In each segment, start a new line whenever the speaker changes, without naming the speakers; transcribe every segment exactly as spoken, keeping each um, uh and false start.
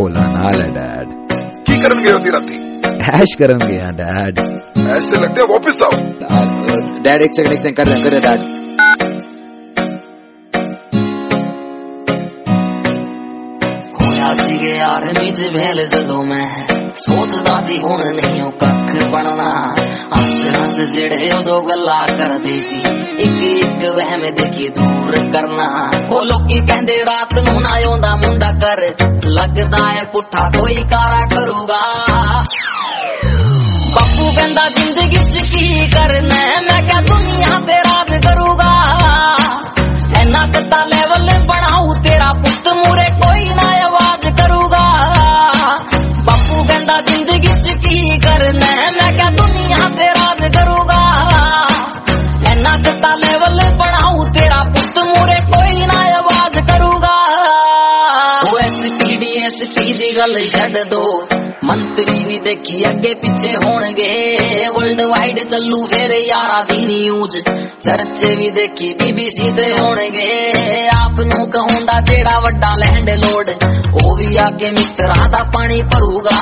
भोला नाल है डैड।
की करन गए होती राती?
ऐश करन गया डैड।
ऐसे लगते हैं वापस आओ।
डैड एक सेकंड एक सेकंड कर रहे कर रहे डैड।
ਸੀਗੇ ਆਰਮੀ ਚ ਵੇਲੇ ਜਦੋਂ ਮੈਂ ਸੋਚਦਾ ਸੀ ਹੁਣ ਨਹੀਂ ਉਹ ਕੱਖ ਬਣਨਾ। ਹੱਸ ਹੱਸ ਜਿਹੜੇ ਉਦੋਂ ਗੱਲਾਂ ਕਰਦੇ ਸੀ ਇੱਕ ਇੱਕ ਵਹਿਮ ਦੇਖੀ ਦੂਰ ਕਰਨਾ। ਉਹ ਲੋਕੀ ਕਹਿੰਦੇ ਰਾਤ ਨੂੰ ਨਾ ਆਉਂਦਾ ਮੁੰਡਾ ਕਰ ਲੱਗਦਾ ਏ ਪੁੱਠਾ ਕੋਈ ਕਾਰਾ ਕਰੂਗਾ। ਬਾਪੂ ਕਹਿੰਦਾ ਜ਼ਿੰਦਗੀ ਚ ਕੀ ਕਰਨਾ ਮੈਂ ਕਿਹਾ ਦੁਨੀਆ ਤੇ ਰਾਜ ਕਰੂਗਾ। ਐਨਾ ਕੱਤਾ ਲੈਵਲ ਬਣਾਉ ਤੇਰਾ ਪੁੱਤ ਮੂਰੇ ਕੋਈ ਨਾ ਆਵਾਜ਼ ਕਰੂਗਾ। ਬਾਪੂ ਕਹਿੰਦਾ ਜ਼ਿੰਦਗੀ ਚ ਕੀ ਕਰਨਾ ਮੈਂ ਕਿਹਾ ਦੁਨੀਆ ਤੇ ਰਾਜ ਕਰੂਗਾ। ਐਨਾ ਕੱਤਾ ਲੈਵਲ ਬਣਾਉ ਤੇਰਾ ਪੁੱਤ ਮੂਰੇ ਕੋਈ ਨਾ ਆਵਾਜ਼ ਕਰੂਗਾ। ਉਹ ਐਸਪੀਡੀ ਐਸਪੀ ਦੀ ਗੱਲ ਛੱਡ ਦੋ ਮੰਤਰੀ ਵੀ ਦੇਖੀ ਅੱਗੇ ਪਿੱਛੇ ਹੋਣਗੇ। ਵਰਲਡ ਵਾਈਡ ਚੱਲੂ ਫੇਰ ਯਾਰਾਂ ਦੀ ਨਿਊਜ਼ ਚਰਚੇ ਵੀ ਦੇਖੀ ਬੀਬੀਸੀ ਤੇ ਹੋਣਗੇ। ਆਪ ਨੂੰ ਕਹਾਉਂਦਾ ਜਿਹੜਾ ਵੱਡਾ ਲੈਂਡ ਲੋਡ ਉਹ ਵੀ ਆਗੇ ਮਿੱਤਰਾਂ ਦਾ ਪਾਣੀ ਭਰੂਗਾ।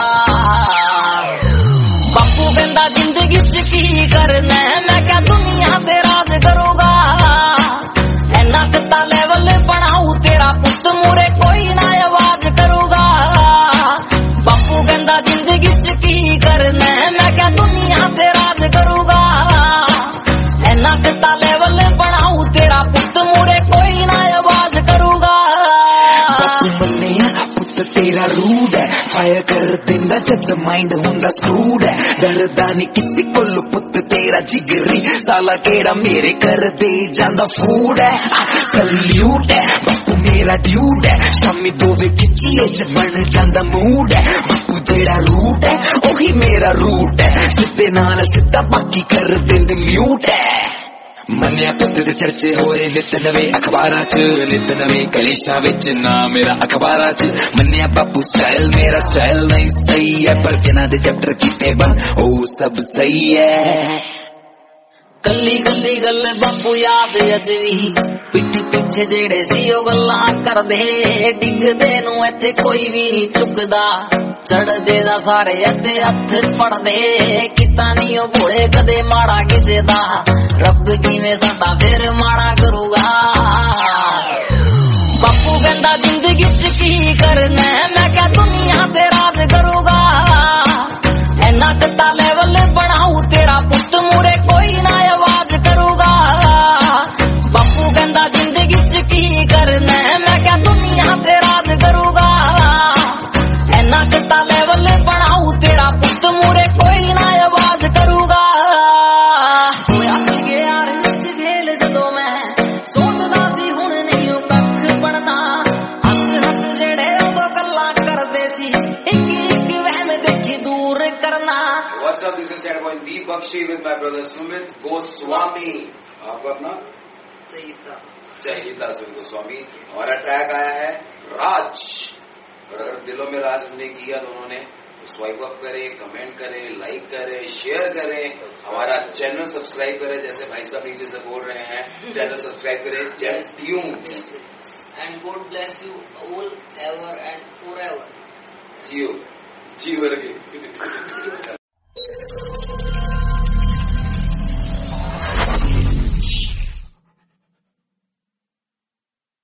ਬਾਪੂ ਕਹਿੰਦਾ ਜ਼ਿੰਦਗੀ ਚ ਕੀ ਕਰਨਾ ਮੈਂ ਕਿਹਾ ਦੁਨੀਆ ਤੇ ਰਾਜ ਕਰੂਗਾ। ਐਨਾ ਕੱਤਾ ਲੈਵਲ ਬਣਾਉ ਤੇਰਾ ਪੁੱਤ ਮੂਰੇ ਕੋਈ ਨਾ ਆਵਾਜ਼ ਕਰੂਗਾ। ਬਾਪੂ ਕਹਿੰਦਾ ਜ਼ਿੰਦਗੀ ਚ ਕੀ ਕਰਨਾ ਮੈਂ ਕਿਹਾ ਦੁਨੀਆ ਤੇ ਰਾਜ ਕਰੂਗਾ। ਐਨਾ ਕੱਤਾ ਲੈਵਲ ਬਣਾਉ ਤੇਰਾ ਪੁੱਤ ਮੂਰੇ ਕੋਈ ਨਾ ਆਵਾਜ਼ ਕਰੂਗਾ।
ਬਾਪੂ ਮੰਨਿਆ ਪੁੱਤ ਤੇਰਾ ਰੂਡ ਹੈ ਫਾਇਰ ਕਰ ਦਿੰਦਾ ਜਦ ਮਾਈਂਡ ਹੁੰਦਾ ਸਕੂਡ ਹੈ। ਡਰਦਾ ਨਹੀਂ ਕਿਸੇ ਕੋਲ ਪੁੱਤ ਤੇਰਾ ਜਿਗਰੀ ਸਾਲਾ ਕਿਹੜਾ ਮੇਰੇ ਘਰ ਦੇ ਜਾਂਦਾ ਫੂਡ ਹੈ। ਸਲੂਟ ਹੈ ਬਾਪੂ ਮੇਰਾ ਡਿਊਟ ਹੈ ਸ਼ਾਮੀ ਦੋਵੇਂ ਖਿੱਚੀਏ ਚ ਬਣ ਜਾਂਦਾ ਮੂਡ ਹੈ। ਬਾਪੂ ਜਿਹੜਾ ਰੂਟ ਹੈ ਉਹੀ ਮੇਰਾ ਰੂਟ ਹੈ ਸਿੱਧੇ ਨਾਲ ਸਿੱਧਾ ਬਾਕੀ ਕਰ ਦਿੰਦੇ ਮਿਊਟ ਹੈ। ਮੰਨਿਆ ਪੁੱਤ ਦੇ ਚਰਚੇ ਹੋ ਰਹੇ ਨਿਤ ਨਵੇਂ ਅਖਬਾਰਾਂ ਚ ਨਿਤ ਨਵੇਂ ਕਲੇਸ਼ਾਂ ਵਿੱਚ ਨਾ ਮੇਰਾ ਅਖਬਾਰਾਂ ਚ। ਮੰਨਿਆ ਬਾਪੂ ਸਟਾਈਲ ਮੇਰਾ ਸਟਾਈਲ ਨਹੀਂ ਸਹੀ ਹੈ ਪਰ ਜਿਨ੍ਹਾਂ ਦੇ ਚੈਪਟਰ ਕੀਤੇ ਬੰਦ ਉਹ ਸਭ ਸਹੀ ਹੈ।
ਕੱਲੀ ਕੱਲੀ ਗੱਲ ਬਾਪੂ ਯਾਦ ਅਜ ਵੀ ਪਿੱਠ ਪਿੱਛੇ ਜਿਹੜੇ ਸੀ ਉਹ ਗੱਲਾਂ ਕਰਦੇ। ਡਿੱਗਦੇ ਨੂੰ ਇੱਥੇ ਕੋਈ ਵੀ ਨਹੀਂ ਚੁੱਕਦਾ ਚੜਦੇ ਦਾ ਸਾਰੇ ਅੱਧੇ ਹੱਥ ਫੜਦੇ। ਕਿਤਾ ਨਹੀਂ ਉਹ ਭੋਲੇ ਕਦੇ ਮਾੜਾ ਕਿਸੇ ਦਾ ਰੱਬ ਕਿਵੇਂ ਸਾਡਾ ਫਿਰ ਮਾੜਾ ਕਰੂਗਾ। ਬਾਪੂ ਕਹਿੰਦਾ ਜ਼ਿੰਦਗੀ ਚ ਕੀ ਕਰਨਾ ਮੈਂ ਕਿਹਾ ਦੁਨੀਆ ਤੇ ਰਾਜ ਕਰੂਗਾ। ਐਨਾ ਕੱਤਾ ਲੈਵਲ ਬਣਾਉ ਤੇਰਾ ਪੁੱਤ ਮੂਰੇ ਕੋਈ ਨਾ ਆਵਾਜ਼ ਕਰੂਗਾ। ਬਾਪੂ ਕਹਿੰਦਾ ਜ਼ਿੰਦਗੀ ਚ ਕੀ ਕਰਨਾ ਮੈਂ ਕਿਹਾ ਦੁਨੀਆ ਤੇ ਰਾਜ ਕਰੂਗਾ। ਐਨਾ ਕੱਤਾ ਲੈਵਲ ਬਣਾਉ ਤੇਰਾ ਪੁੱਤ ਮੂਰੇ ਕੋਈ ਨਾ ਆਵਾਜ਼ ਕਰੂਗਾ। ਹੋਇਆ ਸੀਗੇ ਯਾਰ ਵਿੱਚ ਵੇਲ ਜਦੋਂ ਮੈਂ ਸੋਚਦਾ ਸੀ ਹੁਣ ਨਹੀਂ ਉਹ ਕੱਖ ਬਣਨਾ। ਹੱਸ ਹੱਸ ਜਿਹੜੇ ਉਦੋਂ ਗੱਲਾਂ ਕਰਦੇ ਸੀ ਇੱਕ ਇੱਕ ਵਹਿਮ ਦੇਖੀ ਦੂਰ ਕਰਨਾ।
What's up, this is Stand Point B Bakshi with my brother Sumit Goswami. आपका अपना चाहिदा सिंह गोस्वामी। हमारा ट्रैक आया है राज और अगर दिलों में राज हमने किया तो उन्होंने स्वाइप अप करे कमेंट करे लाइक करे शेयर करे हमारा चैनल सब्सक्राइब करे जैसे भाई साहब नीचे से बोल रहे हैं चैनल सब्सक्राइब करे जय tune
and god bless you all ever and forever.
जियो जी वर्गे